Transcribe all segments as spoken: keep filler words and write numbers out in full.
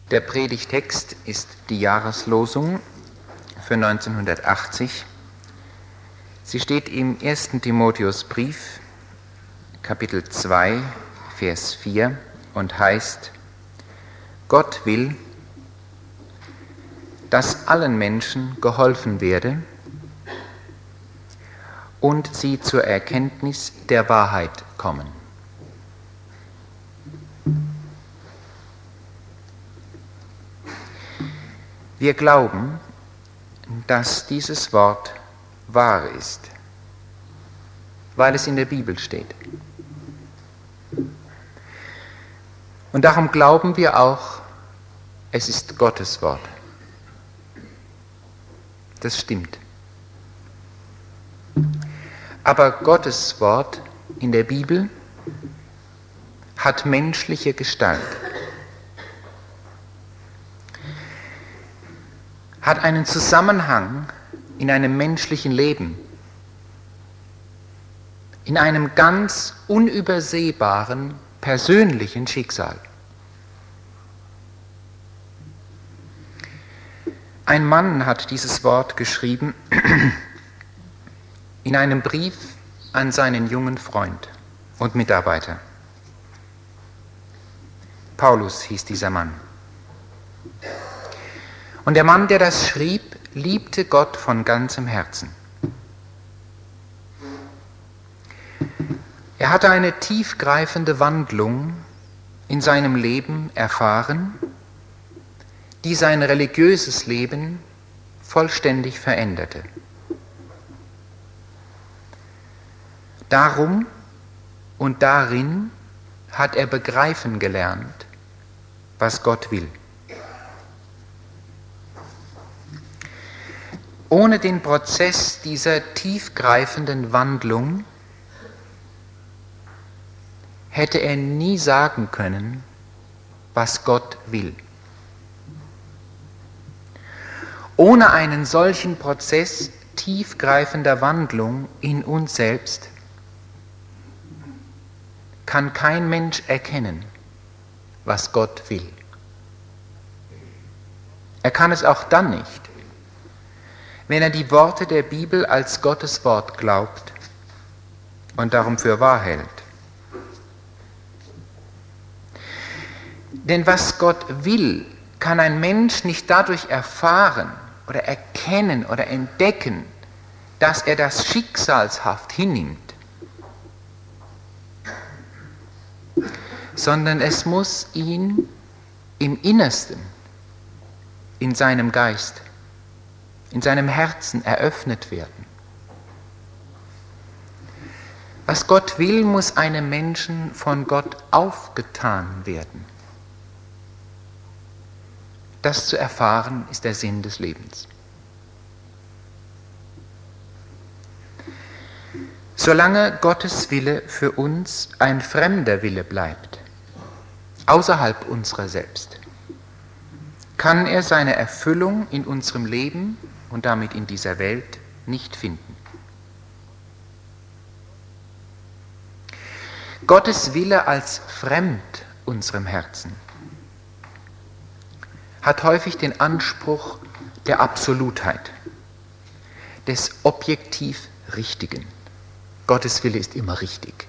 Der Predigtext ist die Jahreslosung für neunzehnhundertachtzig. Sie steht im ersten Timotheusbrief, Kapitel zwei, Vers vier und heißt: Gott will, dass allen Menschen geholfen werde und sie zur Erkenntnis der Wahrheit kommen. Wir glauben, dass dieses Wort wahr ist, weil es in der Bibel steht. Und darum glauben wir auch, es ist Gottes Wort. Das stimmt. Aber Gottes Wort in der Bibel hat menschliche Gestalt, hat einen Zusammenhang in einem menschlichen Leben, in einem ganz unübersehbaren persönlichen Schicksal. Ein Mann hat dieses Wort geschrieben in einem Brief an seinen jungen Freund und Mitarbeiter. Paulus hieß dieser Mann. Und der Mann, der das schrieb, liebte Gott von ganzem Herzen. Er hatte eine tiefgreifende Wandlung in seinem Leben erfahren, die sein religiöses Leben vollständig veränderte. Darum und darin hat er begreifen gelernt, was Gott will. Ohne den Prozess dieser tiefgreifenden Wandlung hätte er nie sagen können, was Gott will. Ohne einen solchen Prozess tiefgreifender Wandlung in uns selbst kann kein Mensch erkennen, was Gott will. Er kann es auch dann nicht, wenn er die Worte der Bibel als Gottes Wort glaubt und darum für wahr hält. Denn was Gott will, kann ein Mensch nicht dadurch erfahren oder erkennen oder entdecken, dass er das schicksalshaft hinnimmt, sondern es muss ihn im Innersten, in seinem Geist, in seinem Herzen eröffnet werden. Was Gott will, muss einem Menschen von Gott aufgetan werden. Das zu erfahren, ist der Sinn des Lebens. Solange Gottes Wille für uns ein fremder Wille bleibt, außerhalb unserer selbst, kann er seine Erfüllung in unserem Leben und damit in dieser Welt nicht finden. Gottes Wille als fremd unserem Herzen hat häufig den Anspruch der Absolutheit, des objektiv Richtigen. Gottes Wille ist immer richtig.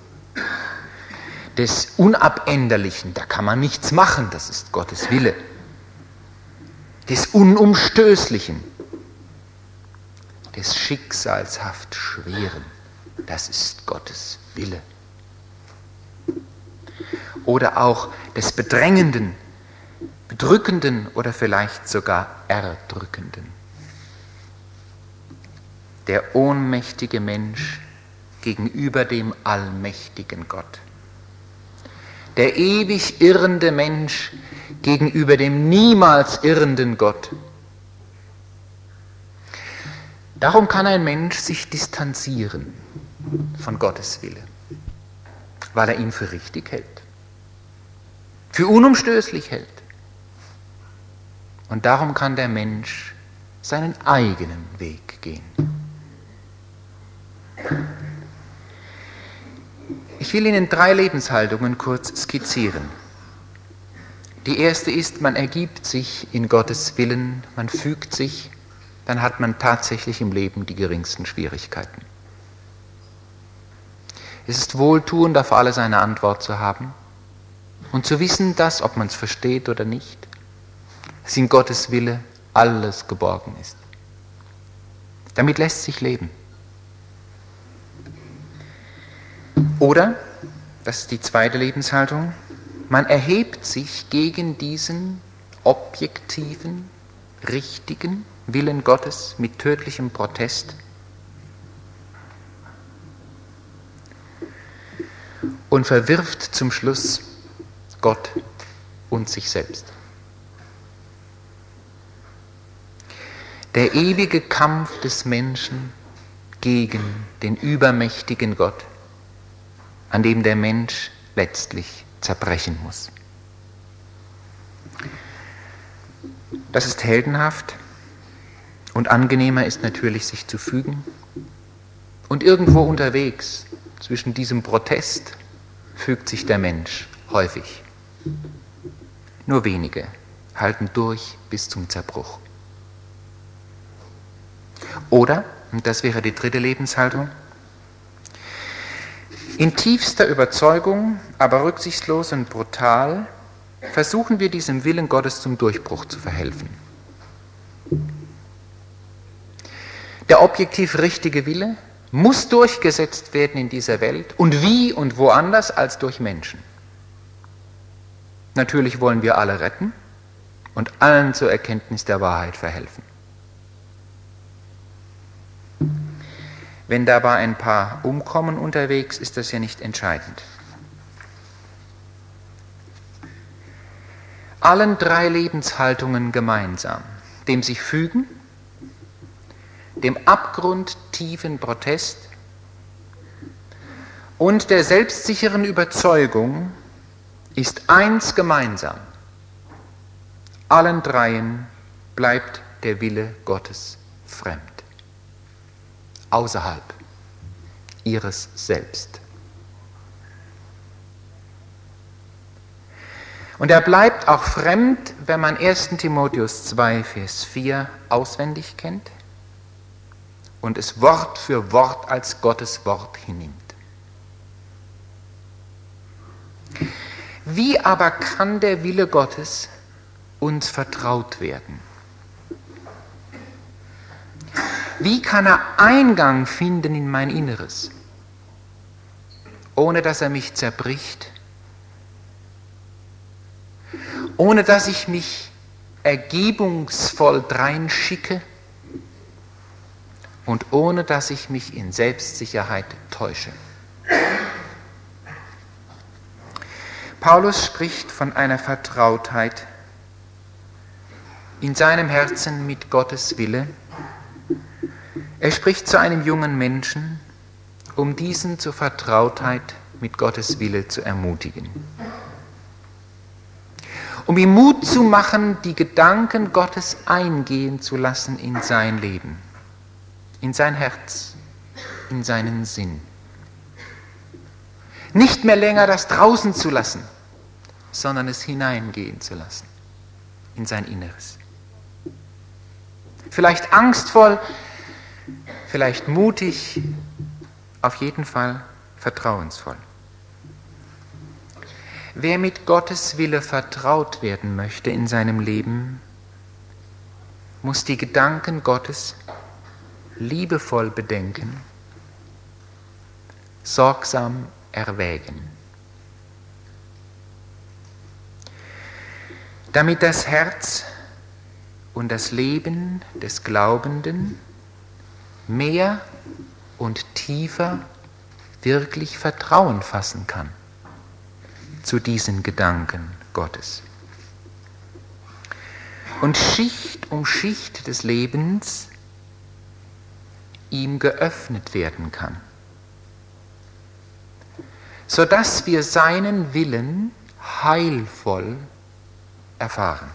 Des Unabänderlichen, da kann man nichts machen, das ist Gottes Wille. Des Unumstößlichen, des schicksalshaft Schweren, das ist Gottes Wille. Oder auch des Bedrängenden, Bedrückenden oder vielleicht sogar Erdrückenden. Der ohnmächtige Mensch gegenüber dem allmächtigen Gott. Der ewig irrende Mensch gegenüber dem niemals irrenden Gott. Darum kann ein Mensch sich distanzieren von Gottes Wille, weil er ihn für richtig hält, für unumstößlich hält. Und darum kann der Mensch seinen eigenen Weg gehen. Ich will Ihnen drei Lebenshaltungen kurz skizzieren. Die erste ist, man ergibt sich in Gottes Willen, man fügt sich, dann hat man tatsächlich im Leben die geringsten Schwierigkeiten. Es ist wohltuend, auf alles eine Antwort zu haben und zu wissen, dass, ob man es versteht oder nicht, es in Gottes Wille alles geborgen ist. Damit lässt sich leben. Oder, das ist die zweite Lebenshaltung, man erhebt sich gegen diesen objektiven, richtigen Willen Gottes mit tödlichem Protest und verwirft zum Schluss Gott und sich selbst. Der ewige Kampf des Menschen gegen den übermächtigen Gott, an dem der Mensch letztlich zerbrechen muss. Das ist heldenhaft und angenehmer ist natürlich, sich zu fügen. Und irgendwo unterwegs zwischen diesem Protest fügt sich der Mensch häufig. Nur wenige halten durch bis zum Zerbruch. Oder, und das wäre die dritte Lebenshaltung, in tiefster Überzeugung, aber rücksichtslos und brutal, versuchen wir diesem Willen Gottes zum Durchbruch zu verhelfen. Der objektiv richtige Wille muss durchgesetzt werden in dieser Welt und wie und woanders als durch Menschen. Natürlich wollen wir alle retten und allen zur Erkenntnis der Wahrheit verhelfen. Wenn dabei ein paar umkommen unterwegs, ist das ja nicht entscheidend. Allen drei Lebenshaltungen gemeinsam, dem sich fügen, dem abgrundtiefen Protest und der selbstsicheren Überzeugung ist eins gemeinsam. Allen dreien bleibt der Wille Gottes fremd, außerhalb ihres Selbst. Und er bleibt auch fremd, wenn man ersten Timotheus zwei, Vers vier auswendig kennt und es Wort für Wort als Gottes Wort hinnimmt. Wie aber kann der Wille Gottes uns vertraut werden? Wie kann er Eingang finden in mein Inneres, ohne dass er mich zerbricht, ohne dass ich mich ergebungsvoll dreinschicke und ohne dass ich mich in Selbstsicherheit täusche? Paulus spricht von einer Vertrautheit in seinem Herzen mit Gottes Wille. Er spricht zu einem jungen Menschen, um diesen zur Vertrautheit mit Gottes Wille zu ermutigen. Um ihm Mut zu machen, die Gedanken Gottes eingehen zu lassen in sein Leben, in sein Herz, in seinen Sinn. Nicht mehr länger das draußen zu lassen, sondern es hineingehen zu lassen in sein Inneres. Vielleicht angstvoll, vielleicht mutig, auf jeden Fall vertrauensvoll. Wer mit Gottes Wille vertraut werden möchte in seinem Leben, muss die Gedanken Gottes liebevoll bedenken, sorgsam erwägen. Damit das Herz und das Leben des Glaubenden mehr und tiefer wirklich Vertrauen fassen kann zu diesen Gedanken Gottes. Und Schicht um Schicht des Lebens ihm geöffnet werden kann, sodass wir seinen Willen heilvoll erfahren.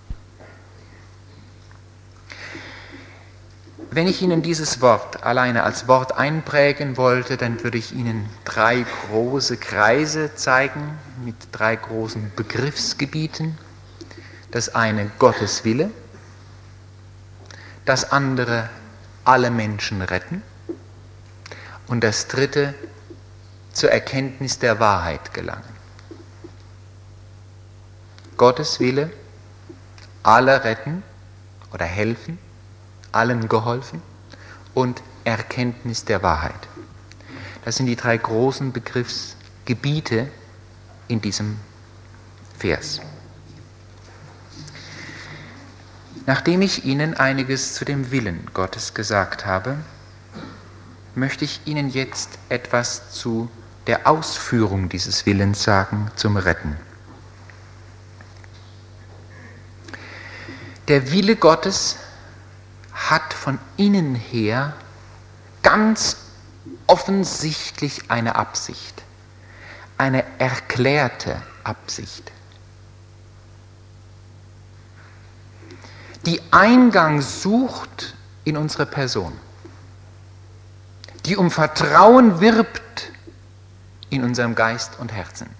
Wenn ich Ihnen dieses Wort alleine als Wort einprägen wollte, dann würde ich Ihnen drei große Kreise zeigen mit drei großen Begriffsgebieten. Das eine Gottes Wille, das andere alle Menschen retten und das dritte zur Erkenntnis der Wahrheit gelangen. Gottes Wille, alle retten oder helfen, allen geholfen und Erkenntnis der Wahrheit. Das sind die drei großen Begriffsgebiete in diesem Vers. Nachdem ich Ihnen einiges zu dem Willen Gottes gesagt habe, möchte ich Ihnen jetzt etwas zu der Ausführung dieses Willens sagen, zum Retten. Der Wille Gottes hat von innen her ganz offensichtlich eine Absicht, eine erklärte Absicht, die Eingang sucht in unsere Person, die um Vertrauen wirbt in unserem Geist und Herzen.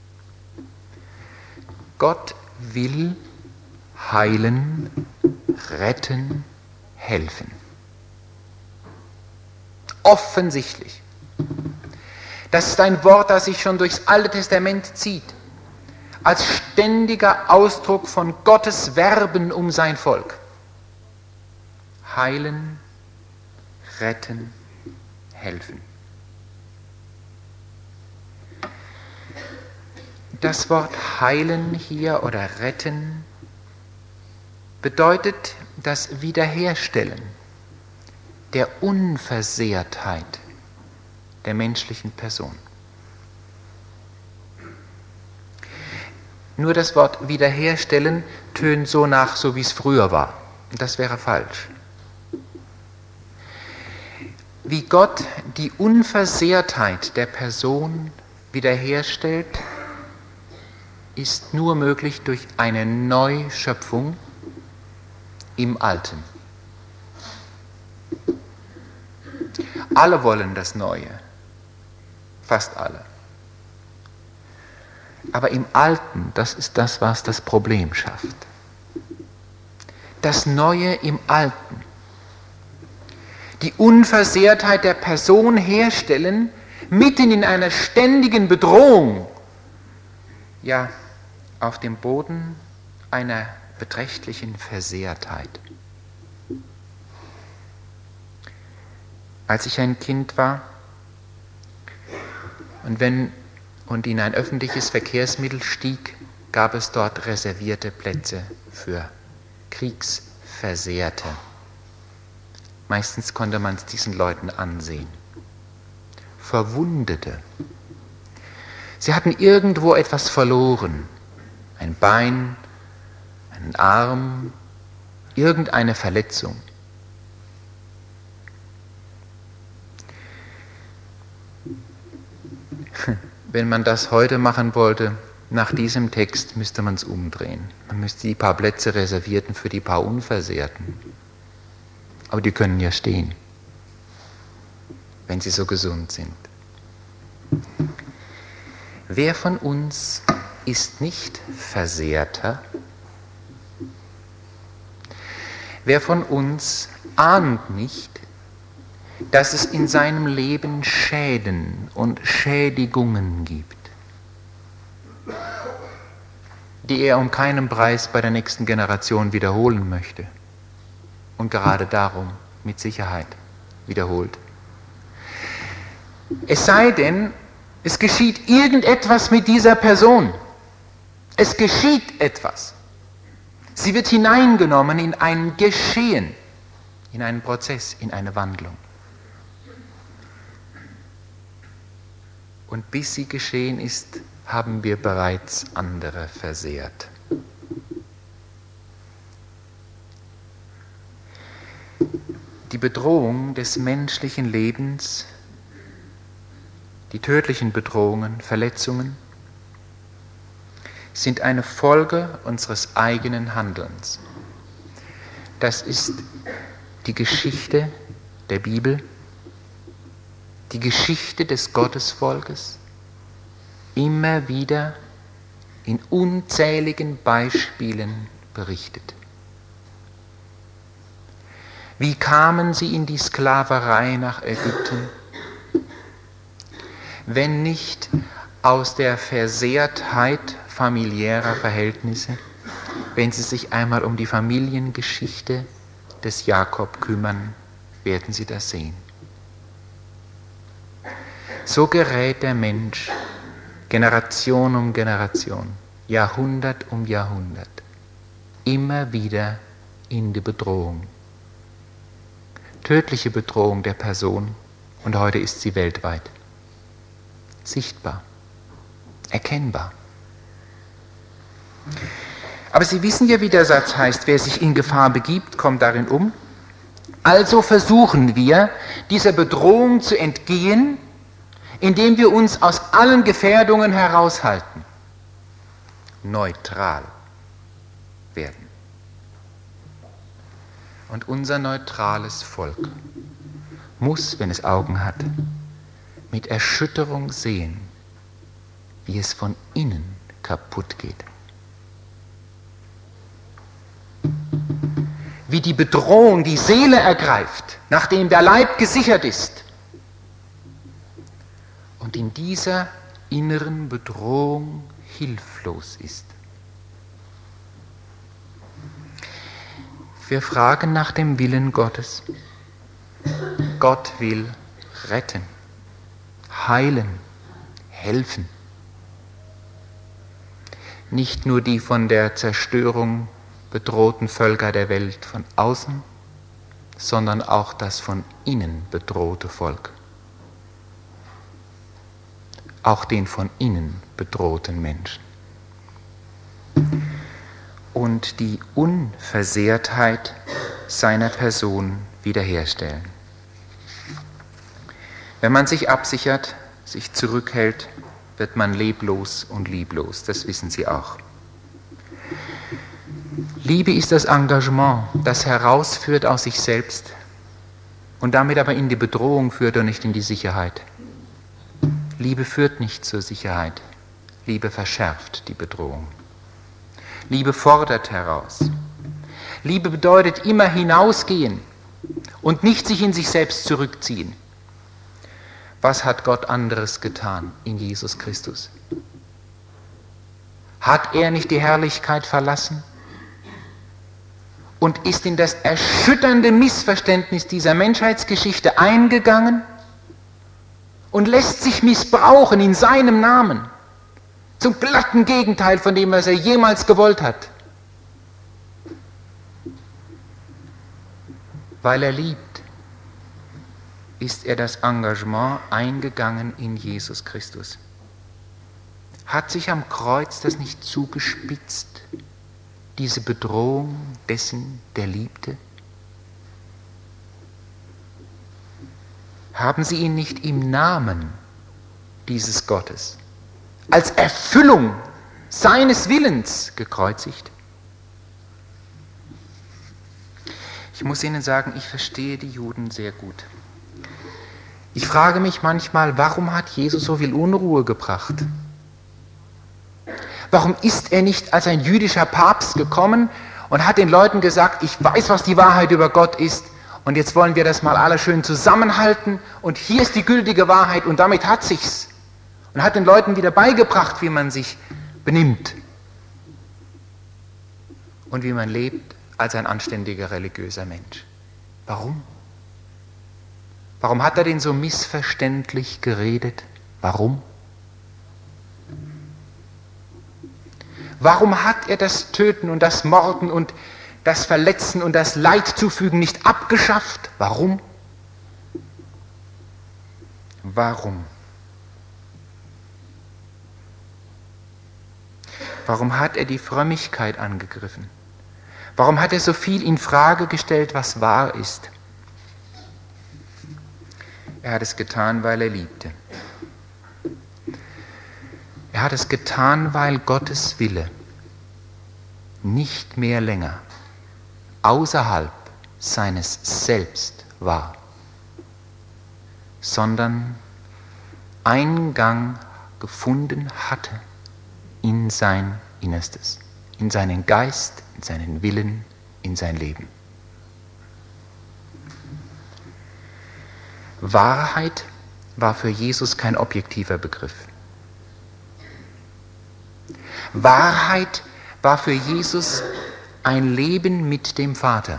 Gott will heilen, retten, helfen. Offensichtlich. Das ist ein Wort, das sich schon durchs Alte Testament zieht, als ständiger Ausdruck von Gottes Werben um sein Volk. Heilen, retten, helfen. Das Wort heilen hier oder retten bedeutet das Wiederherstellen der Unversehrtheit der menschlichen Person. Nur das Wort wiederherstellen tönt so nach, so wie es früher war. Das wäre falsch. Wie Gott die Unversehrtheit der Person wiederherstellt, ist nur möglich durch eine Neuschöpfung im Alten. Alle wollen das Neue, fast alle. Aber im Alten, das ist das, was das Problem schafft. Das Neue im Alten. Die Unversehrtheit der Person herstellen, mitten in einer ständigen Bedrohung, ja, auf dem Boden einer beträchtlichen Versehrtheit. Als ich ein Kind war und, wenn, und in ein öffentliches Verkehrsmittel stieg, gab es dort reservierte Plätze für Kriegsversehrte. Meistens konnte man es diesen Leuten ansehen. Verwundete. Sie hatten irgendwo etwas verloren. Ein Bein, einen Arm, irgendeine Verletzung. Wenn man das heute machen wollte, nach diesem Text müsste man es umdrehen. Man müsste die paar Plätze reservierten für die paar Unversehrten. Aber die können ja stehen, wenn sie so gesund sind. Wer von uns ist nicht Versehrter? Wer von uns ahnt nicht, dass es in seinem Leben Schäden und Schädigungen gibt, die er um keinen Preis bei der nächsten Generation wiederholen möchte und gerade darum mit Sicherheit wiederholt? Es sei denn, es geschieht irgendetwas mit dieser Person. Es geschieht etwas. Sie wird hineingenommen in ein Geschehen, in einen Prozess, in eine Wandlung. Und bis sie geschehen ist, haben wir bereits andere versehrt. Die Bedrohung des menschlichen Lebens, die tödlichen Bedrohungen, Verletzungen, sind eine Folge unseres eigenen Handelns. Das ist die Geschichte der Bibel, die Geschichte des Gottesvolkes, immer wieder in unzähligen Beispielen berichtet. Wie kamen sie in die Sklaverei nach Ägypten, wenn nicht aus der Versehrtheit familiärer Verhältnisse, wenn Sie sich einmal um die Familiengeschichte des Jakob kümmern, werden Sie das sehen. So gerät der Mensch Generation um Generation, Jahrhundert um Jahrhundert, immer wieder in die Bedrohung. Tödliche Bedrohung der Person, und heute ist sie weltweit. Sichtbar, erkennbar. Aber Sie wissen ja, wie der Satz heißt, wer sich in Gefahr begibt, kommt darin um. Also versuchen wir, dieser Bedrohung zu entgehen, indem wir uns aus allen Gefährdungen heraushalten, neutral werden. Und unser neutrales Volk muss, wenn es Augen hat, mit Erschütterung sehen, wie es von innen kaputt geht. Wie die Bedrohung die Seele ergreift, nachdem der Leib gesichert ist. Und in dieser inneren Bedrohung hilflos ist. Wir fragen nach dem Willen Gottes. Gott will retten, heilen, helfen. Nicht nur die von der Zerstörung bedrohten Völker der Welt von außen, sondern auch das von innen bedrohte Volk. Auch den von innen bedrohten Menschen. Und die Unversehrtheit seiner Person wiederherstellen. Wenn man sich absichert, sich zurückhält, wird man leblos und lieblos. Das wissen Sie auch. Liebe ist das Engagement, das herausführt aus sich selbst und damit aber in die Bedrohung führt und nicht in die Sicherheit. Liebe führt nicht zur Sicherheit. Liebe verschärft die Bedrohung. Liebe fordert heraus. Liebe bedeutet immer hinausgehen und nicht sich in sich selbst zurückziehen. Was hat Gott anderes getan in Jesus Christus? Hat er nicht die Herrlichkeit verlassen und ist in das erschütternde Missverständnis dieser Menschheitsgeschichte eingegangen und lässt sich missbrauchen in seinem Namen? Zum glatten Gegenteil von dem, was er jemals gewollt hat. Weil er liebt, ist er das Engagement eingegangen in Jesus Christus. Hat sich am Kreuz das nicht zugespitzt, diese Bedrohung dessen, der liebte? Haben Sie ihn nicht im Namen dieses Gottes als Erfüllung seines Willens gekreuzigt? Ich muss Ihnen sagen, ich verstehe die Juden sehr gut. Ich frage mich manchmal, warum hat Jesus so viel Unruhe gebracht? Warum ist er nicht als ein jüdischer Papst gekommen und hat den Leuten gesagt, ich weiß, was die Wahrheit über Gott ist und jetzt wollen wir das mal alle schön zusammenhalten und hier ist die gültige Wahrheit und damit hat sich's. Und hat den Leuten wieder beigebracht, wie man sich benimmt und wie man lebt als ein anständiger religiöser Mensch. Warum? Warum hat er denn so missverständlich geredet? Warum? Warum hat er das Töten und das Morden und das Verletzen und das Leid zufügen nicht abgeschafft? Warum? Warum? Warum hat er die Frömmigkeit angegriffen? Warum hat er so viel in Frage gestellt, was wahr ist? Er hat es getan, weil er liebte. Er hat es getan, weil Gottes Wille nicht mehr länger außerhalb seines Selbst war, sondern Eingang gefunden hatte in sein Innerstes, in seinen Geist, in seinen Willen, in sein Leben. Wahrheit war für Jesus kein objektiver Begriff. Wahrheit war für Jesus ein Leben mit dem Vater.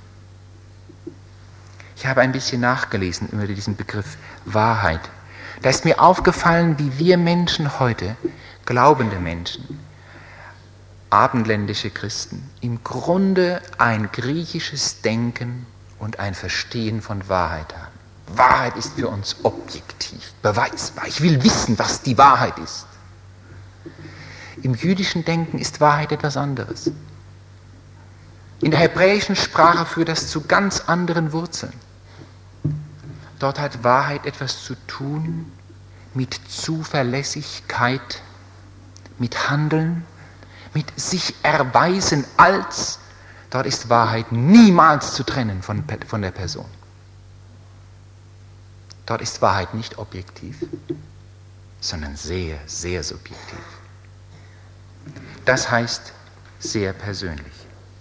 Ich habe ein bisschen nachgelesen über diesen Begriff Wahrheit. Da ist mir aufgefallen, wie wir Menschen heute, glaubende Menschen, abendländische Christen, im Grunde ein griechisches Denken und ein Verstehen von Wahrheit haben. Wahrheit ist für uns objektiv, beweisbar. Ich will wissen, was die Wahrheit ist. Im jüdischen Denken ist Wahrheit etwas anderes. In der hebräischen Sprache führt das zu ganz anderen Wurzeln. Dort hat Wahrheit etwas zu tun mit Zuverlässigkeit, mit Handeln, mit sich erweisen als. Dort ist Wahrheit niemals zu trennen von, von der Person. Dort ist Wahrheit nicht objektiv, sondern sehr, sehr subjektiv. Das heißt sehr persönlich.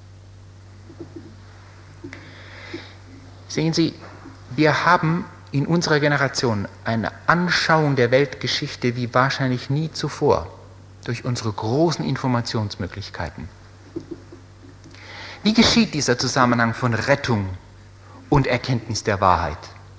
Sehen Sie, wir haben in unserer Generation eine Anschauung der Weltgeschichte wie wahrscheinlich nie zuvor durch unsere großen Informationsmöglichkeiten. Wie geschieht dieser Zusammenhang von Rettung und Erkenntnis der Wahrheit?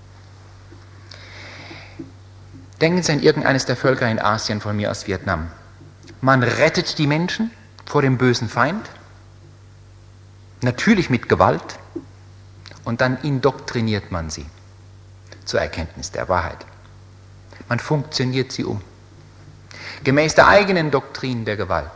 Denken Sie an irgendeines der Völker in Asien, von mir aus Vietnam. Man rettet die Menschen vor dem bösen Feind, natürlich mit Gewalt, und dann indoktriniert man sie zur Erkenntnis der Wahrheit. Man funktioniert sie um, gemäß der eigenen Doktrin der Gewalt.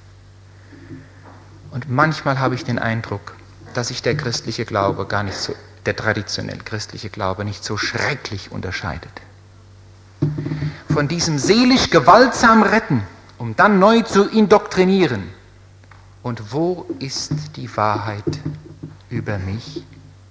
Und manchmal habe ich den Eindruck, dass sich der christliche Glaube gar nicht so, der traditionell christliche Glaube nicht so schrecklich unterscheidet. Von diesem seelisch gewaltsam Retten, um dann neu zu indoktrinieren. Und wo ist die Wahrheit über mich?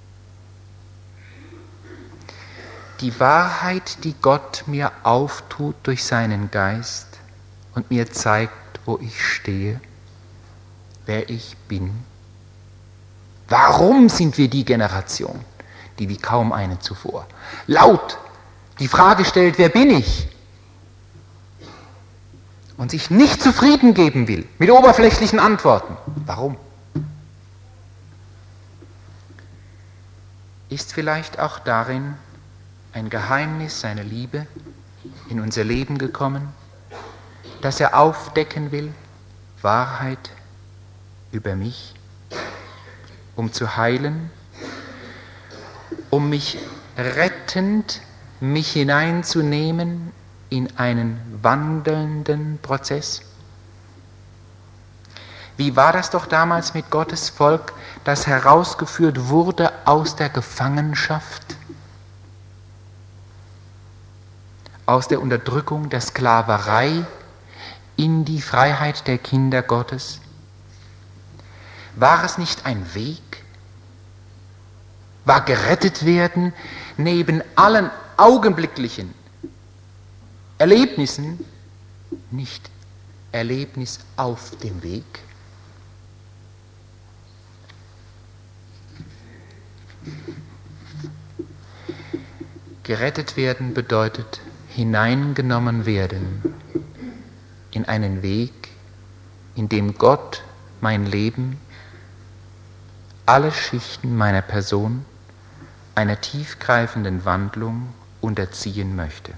Die Wahrheit, die Gott mir auftut durch seinen Geist und mir zeigt, wo ich stehe, wer ich bin. Warum sind wir die Generation, die wie kaum eine zuvor laut die Frage stellt, wer bin ich? Und sich nicht zufrieden geben will mit oberflächlichen Antworten. Warum? Ist vielleicht auch darin ein Geheimnis seiner Liebe in unser Leben gekommen, das er aufdecken will, Wahrheit über mich, um zu heilen, um mich rettend, mich hineinzunehmen in einen wandelnden Prozess? Wie war das doch damals mit Gottes Volk, das herausgeführt wurde aus der Gefangenschaft, aus der Unterdrückung der Sklaverei in die Freiheit der Kinder Gottes? War es nicht ein Weg? War gerettet werden neben allen augenblicklichen Erlebnissen nicht Erlebnis auf dem Weg? Gerettet werden bedeutet hineingenommen werden in einen Weg, in dem Gott mein Leben, alle Schichten meiner Person einer tiefgreifenden Wandlung unterziehen möchte.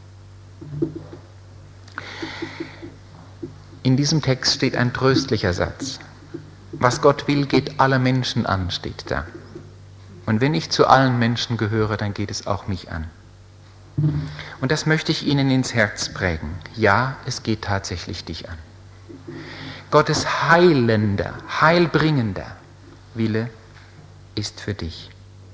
In diesem Text steht ein tröstlicher Satz. Was Gott will, geht alle Menschen an, steht da. Und wenn ich zu allen Menschen gehöre, dann geht es auch mich an. Und das möchte ich Ihnen ins Herz prägen. Ja, es geht tatsächlich dich an. Gottes heilender, heilbringender Wille ist für dich.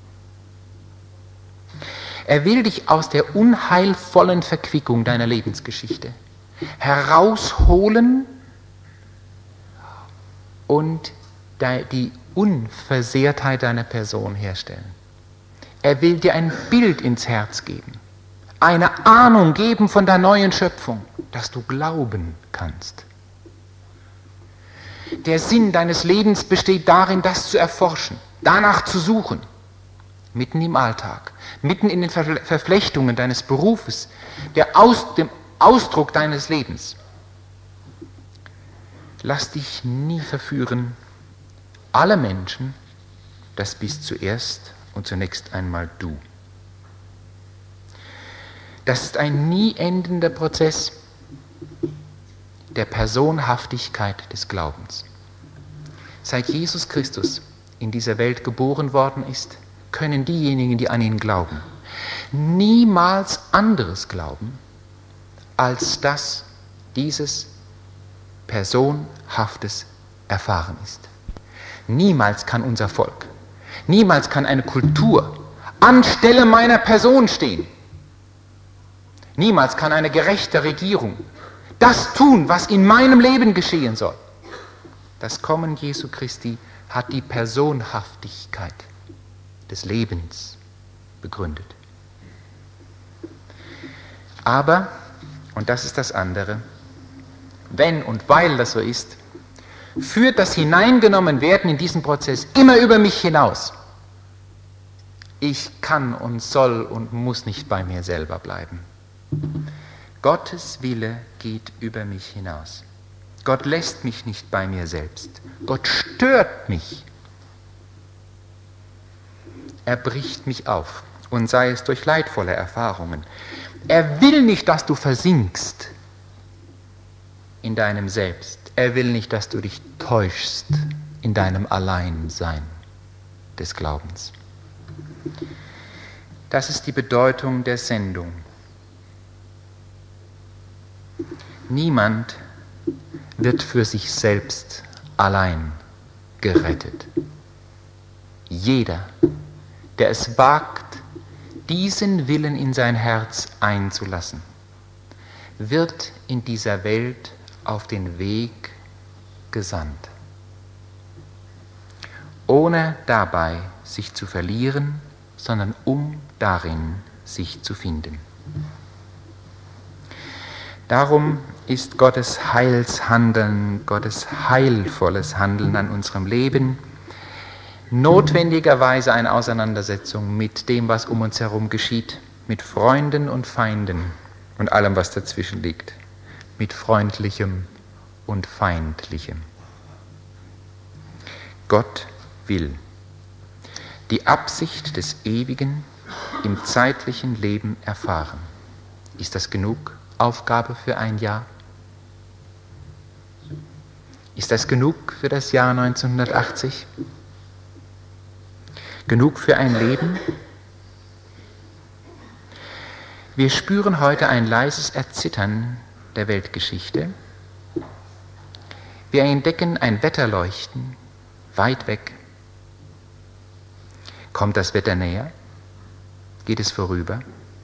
Er will dich aus der unheilvollen Verquickung deiner Lebensgeschichte herausholen und die Unversehrtheit deiner Person herstellen. Er will dir ein Bild ins Herz geben, eine Ahnung geben von der neuen Schöpfung, dass du glauben kannst. Der Sinn deines Lebens besteht darin, das zu erforschen, danach zu suchen, mitten im Alltag, mitten in den Verflechtungen deines Berufes, der Aus, dem Ausdruck deines Lebens. Lass dich nie verführen. Alle Menschen, das bist zuerst und zunächst einmal du. Das ist ein nie endender Prozess der Personhaftigkeit des Glaubens. Seit Jesus Christus in dieser Welt geboren worden ist, können diejenigen, die an ihn glauben, niemals anderes glauben, als dass dieses Personhaftes erfahren ist. Niemals kann unser Volk, niemals kann eine Kultur anstelle meiner Person stehen. Niemals kann eine gerechte Regierung das tun, was in meinem Leben geschehen soll. Das Kommen Jesu Christi hat die Personhaftigkeit des Lebens begründet. Aber, und das ist das andere, wenn und weil das so ist, führt das Hineingenommenwerden in diesen Prozess immer über mich hinaus. Ich kann und soll und muss nicht bei mir selber bleiben. Gottes Wille geht über mich hinaus. Gott lässt mich nicht bei mir selbst. Gott stört mich. Er bricht mich auf, und sei es durch leidvolle Erfahrungen. Er will nicht, dass du versinkst in deinem Selbst. Er will nicht, dass du dich täuschst in deinem Alleinsein des Glaubens. Das ist die Bedeutung der Sendung. Niemand wird für sich selbst allein gerettet. Jeder, der es wagt, diesen Willen in sein Herz einzulassen, wird in dieser Welt auf den Weg gesandt, ohne dabei sich zu verlieren, sondern um darin sich zu finden. Darum ist Gottes Heilshandeln, Gottes heilvolles Handeln an unserem Leben notwendigerweise eine Auseinandersetzung mit dem, was um uns herum geschieht, mit Freunden und Feinden und allem, was dazwischen liegt, mit Freundlichem und Feindlichem. Gott will die Absicht des Ewigen im zeitlichen Leben erfahren. Ist das genug Aufgabe für ein Jahr? Ist das genug für das Jahr neunzehnhundertachtzig? Genug für ein Leben? Wir spüren heute ein leises Erzittern der Weltgeschichte. Wir entdecken ein Wetterleuchten weit weg. Kommt das Wetter näher? Geht es vorüber?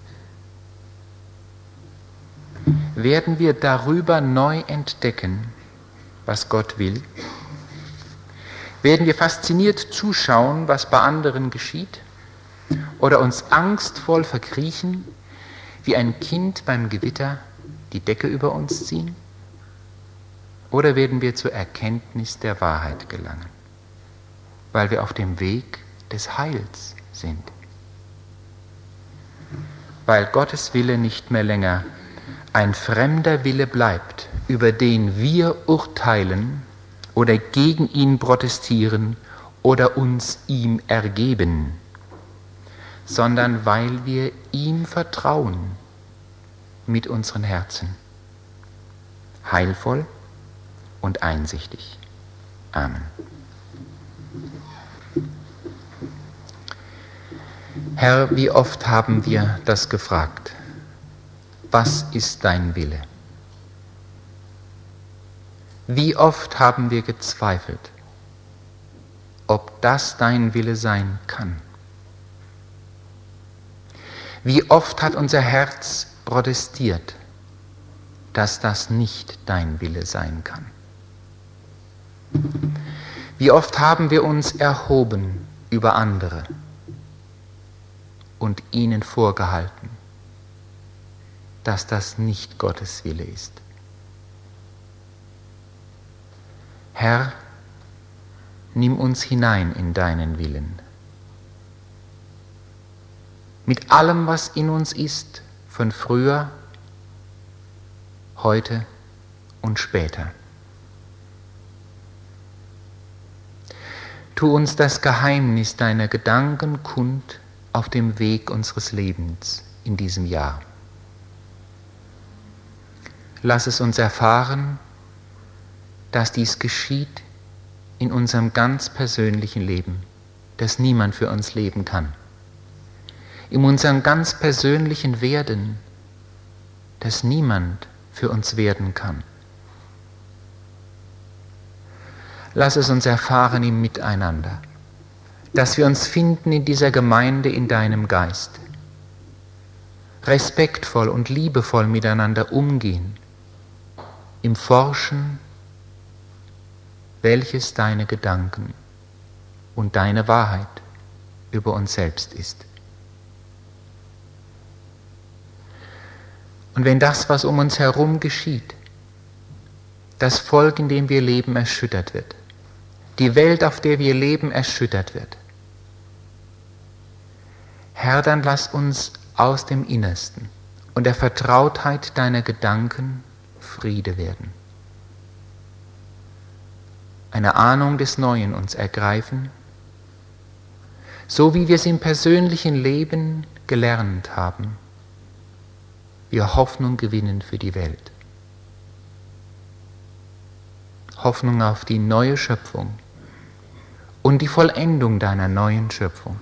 Werden wir darüber neu entdecken, was Gott will? Werden wir fasziniert zuschauen, was bei anderen geschieht? Oder uns angstvoll verkriechen, wie ein Kind beim Gewitter die Decke über uns ziehen? Oder werden wir zur Erkenntnis der Wahrheit gelangen, weil wir auf dem Weg des Heils sind? Weil Gottes Wille nicht mehr länger ein fremder Wille bleibt, über den wir urteilen oder gegen ihn protestieren oder uns ihm ergeben, sondern weil wir ihm vertrauen mit unseren Herzen. Heilvoll und einsichtig. Amen. Herr, wie oft haben wir das gefragt? Was ist dein Wille? Wie oft haben wir gezweifelt, ob das dein Wille sein kann? Wie oft hat unser Herz protestiert, dass das nicht dein Wille sein kann? Wie oft haben wir uns erhoben über andere und ihnen vorgehalten, dass das nicht Gottes Wille ist. Herr, nimm uns hinein in deinen Willen. Mit allem, was in uns ist, von früher, heute und später. Tu uns das Geheimnis deiner Gedanken kund auf dem Weg unseres Lebens in diesem Jahr. Lass es uns erfahren, dass dies geschieht in unserem ganz persönlichen Leben, das niemand für uns leben kann. In unserem ganz persönlichen Werden, das niemand für uns werden kann. Lass es uns erfahren im Miteinander, dass wir uns finden in dieser Gemeinde in deinem Geist, respektvoll und liebevoll miteinander umgehen, im Forschen, welches deine Gedanken und deine Wahrheit über uns selbst ist. Und wenn das, was um uns herum geschieht, das Volk, in dem wir leben, erschüttert wird, die Welt, auf der wir leben, erschüttert wird, Herr, dann lass uns aus dem Innersten und der Vertrautheit deiner Gedanken Friede werden. Eine Ahnung des Neuen uns ergreifen, so wie wir es im persönlichen Leben gelernt haben, wir Hoffnung gewinnen für die Welt. Hoffnung auf die neue Schöpfung und die Vollendung deiner neuen Schöpfung.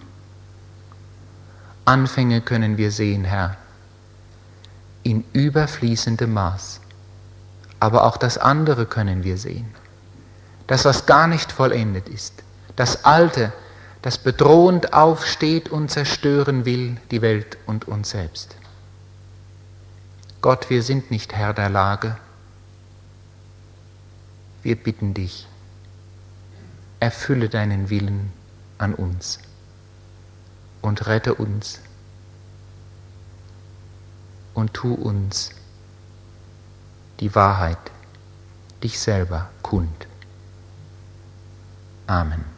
Anfänge können wir sehen, Herr, in überfließendem Maß, aber auch das andere können wir sehen. Das, was gar nicht vollendet ist, das Alte, das bedrohend aufsteht und zerstören will, die Welt und uns selbst. Gott, wir sind nicht Herr der Lage. Wir bitten dich, erfülle deinen Willen an uns und rette uns und tu uns die Wahrheit, dich selber kund. Amen.